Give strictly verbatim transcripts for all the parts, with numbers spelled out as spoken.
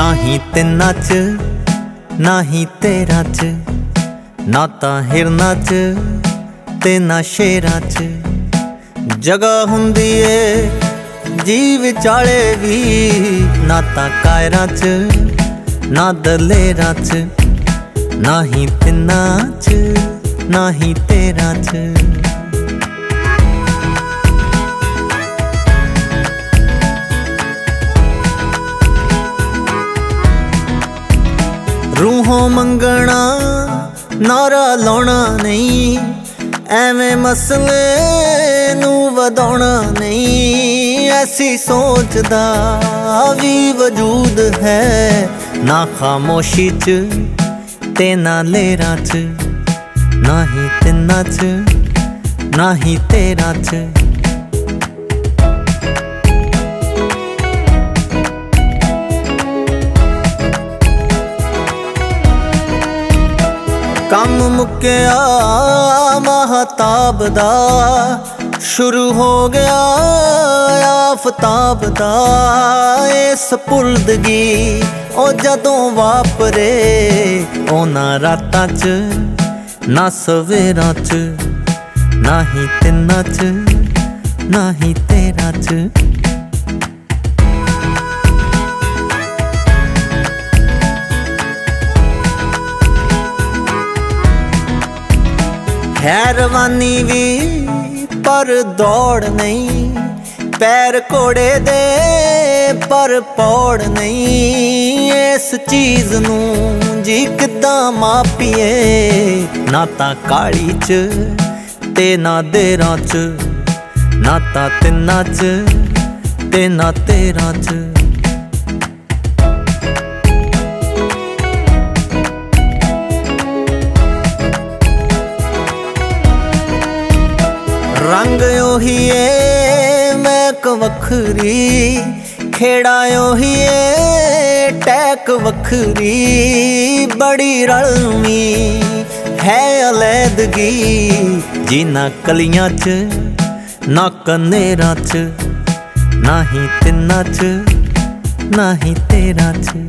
नाही तिन्ना च नाही तेरा च, ना तां हिरना च ते ना शेरां च। जगह हुंदी ए जी विचाले भी, ना तां कायरां च ना दलेरां च। नाही तिन्ना च नाही तेरा च। रूहों मंगना नारा लाउणा नहीं, एवें मसले नू वधाउणा नहीं। ऐसी सोच दा भी वजूद है, ना खामोशी च ते ना लेरां च। नाही तिन्ना च नाही तेरा च। कम मुक्या महताब दा, शुरू हो गया आफताब दा। ए सपुर्दगी ओ जदों वापरे, ओ ना रातां च ना सवेरां च। नाही तिन्ना च नाही तेरा च। है रवानी भी पर दौड़ नहीं, पैर घोड़े दे पर पौड़ नहीं। इस चीज नू जी किदां मापीए, ना तां काली च ते ना देरां च। ना तां तिन्ना च ते ना तेरां च। रंग ओही है महक वखरी, खेड़ा ओही है टैक वखरी। बड़ी रलवी है अलैदगी, जी ना कलियां च ना कनेरां च। नाही तिन्ना च नाही तेरा च।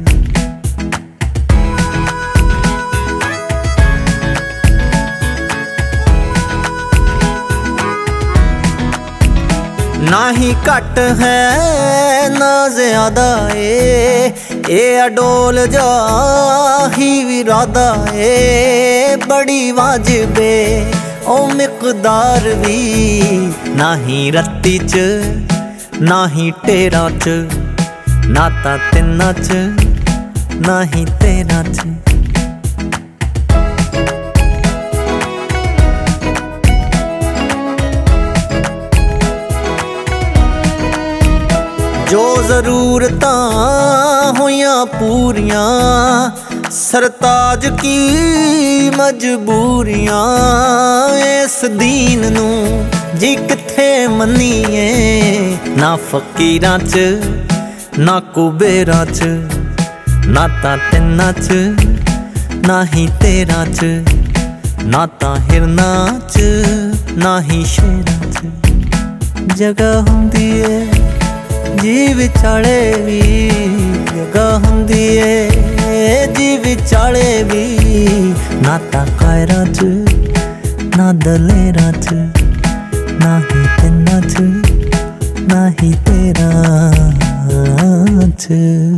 ना ही घट है ना ज्यादा ए, ए अडोल जा ही विरादा ए। बड़ी वाजिबे ओ मिकदार भी, ना ही रत्ती च ना ही टेरा च। ना तां तिन्ना च ना ही तेरा च। जो जरूरतां होइयां पूरियां, सरताज की मजबूरियां। इस दीन नू जी किथे मन्नीए, ना फकीरां च ना कुबेरां च। ना तां तिन्ना च ना ही तेरा च। ना तां हिरना च ना ही शेरां च। जगह हुंदी ए जी विचाले भी, जगह हुंदी ए जी विचाले भी। ना तां कायरां च ना दलेरां च। ना ही तिन्ना च ना ही तेरा च।